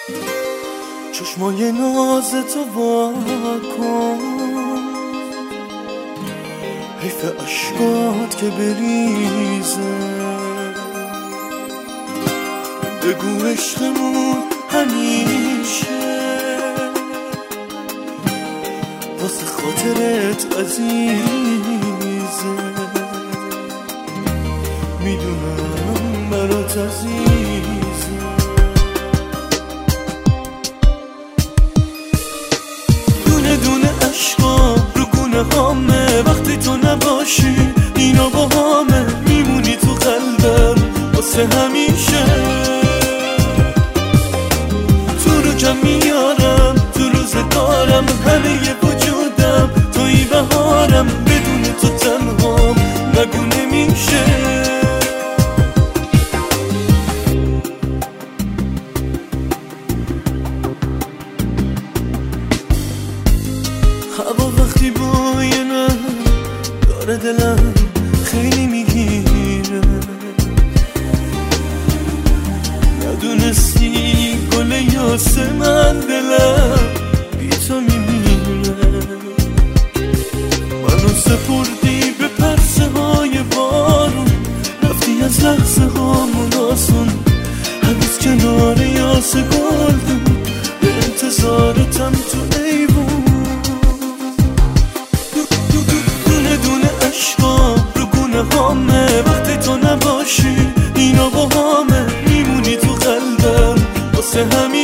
چشمای ناز تو وا کن، حیف اشکات که بریزه. بگو عشقمون همیشه واسه خاطرت عزیزه. میدونم برات عزیزه. دونه دونه عشقا رو گونه هامه، وقتی تو نباشی اینا با همه. میمونی تو قلبم واسه همیشه. تو رو کم میارم تو روزگارم، همه ی وجودم توی بهارم. بدون تو تنهام نگو نمیشه. هوا وقتی بوی نه داره دلم خیلی میگیره. ندونستی گل یاسه من دلم بی تو میمیره. منو سپردی به پرسه های بارون، رفتی از لحظه هامون آسون. هنوز کنار یاسه گلدون به انتظارتم تو ایوون. دونه دونه عشقا رو گونه هامه، وقتی تو نباشی اینا با همه. میمونی تو قلبم واسه همین.